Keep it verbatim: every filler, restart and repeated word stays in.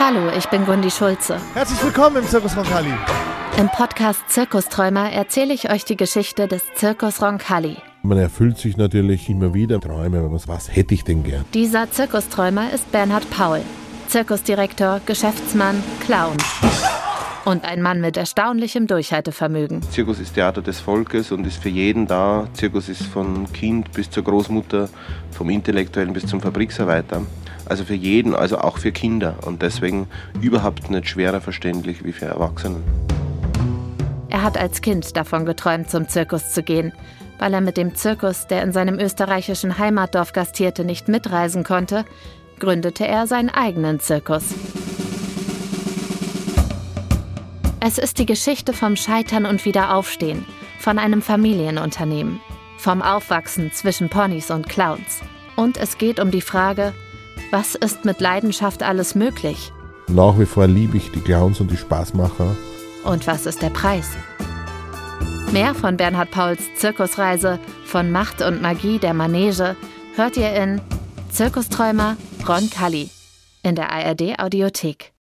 Hallo, ich bin Gundi Schulze. Herzlich willkommen im Zirkus Roncalli. Im Podcast Zirkusträumer erzähle ich euch die Geschichte des Zirkus Roncalli. Man erfüllt sich natürlich immer wieder Träume, was hätte ich denn gern? Dieser Zirkusträumer ist Bernhard Paul, Zirkusdirektor, Geschäftsmann, Clown. Und ein Mann mit erstaunlichem Durchhaltevermögen. Zirkus ist Theater des Volkes und ist für jeden da. Zirkus ist von Kind bis zur Großmutter, vom Intellektuellen bis zum Fabriksarbeiter. Also für jeden, also auch für Kinder. Und deswegen überhaupt nicht schwerer verständlich wie für Erwachsene. Er hat als Kind davon geträumt, zum Zirkus zu gehen. Weil er mit dem Zirkus, der in seinem österreichischen Heimatdorf gastierte, nicht mitreisen konnte, gründete er seinen eigenen Zirkus. Es ist die Geschichte vom Scheitern und Wiederaufstehen, von einem Familienunternehmen, vom Aufwachsen zwischen Ponys und Clowns. Und es geht um die Frage, was ist mit Leidenschaft alles möglich? Nach wie vor liebe ich die Clowns und die Spaßmacher. Und was ist der Preis? Mehr von Bernhard Pauls Zirkusreise, von Macht und Magie der Manege, hört ihr in Zirkusträumer Roncalli in der A R D Audiothek.